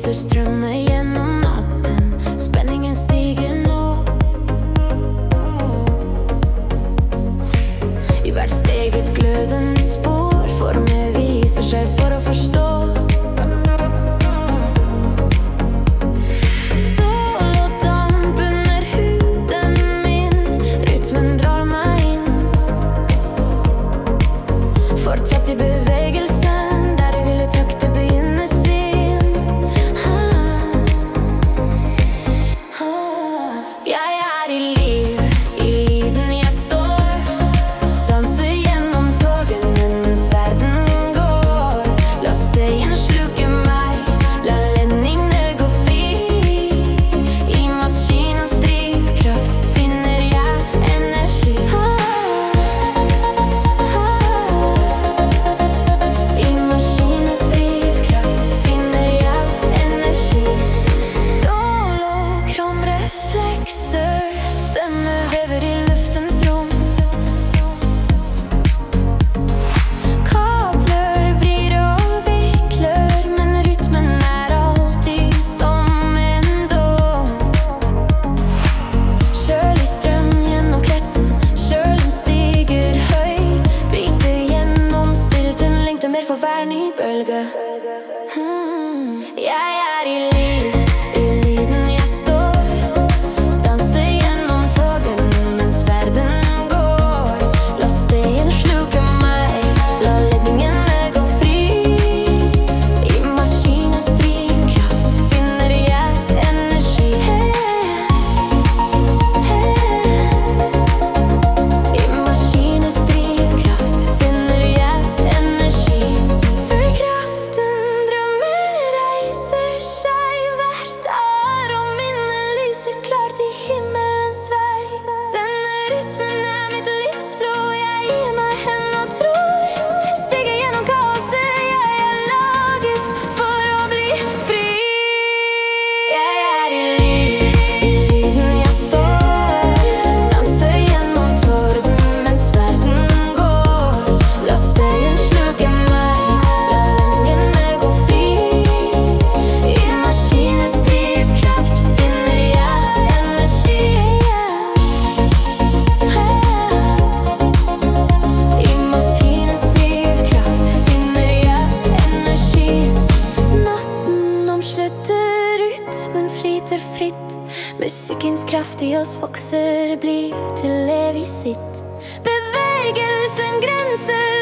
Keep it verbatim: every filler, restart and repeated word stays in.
lyser strømmer gjennom natten. Spenningen stiger nå. I hvert steg et glødende spor. Former viser seg for å forstå. Stål og damp under huden min. Rytmen drar meg inn. Fortapt i bevegelsen der det ville takte begynnelsen. ah. ah. Jeg er i liv, i lyden jeg står. Danser gjennom tårene mens verden går. La stegen sluke meg, la ledningene gå fri. I maskinens drivkraft finner jeg energi. I maskinens drivkraft finner jeg energi. Stål og kromreflekser, stemme vever i luftens rom. Kabler vrir og vikler, men rytmen er alltid som en dom. Kjølig strøm gjennom kretsen, kjølen stiger høy. Bryter gjennom stillheten, lengter mer for hver ny bølge. hmm. Jeg er i liv, i lyden jeg står. Danser gjennom tårene mens verden går. La stegen sluke meg, la ledningene gå fri. I maskinens drivkraft finner jeg energi. I maskinens drivkraft finner jeg energi. For kraften drømmer reiser seg hvert år, og minnet lyser klart i himmelens vei. Denne rytmen er mitt livsblod, jeg gir meg hen og tror. Stiger gjennom kaoset, jeg er laget for å bli fri. Jeg er i liv, i lyden jeg står. Danser gjennom torden mens verden går. La stegen sluke meg, la ledningene gå fri. I maskinens drivkraft finner jeg energi. I maskinens drivkraft finner jeg energi. Natten omslutter, rytmen flyter fritt. Musikkens kraft i oss vokser, blir til evig sitt. Bevegelsen grenser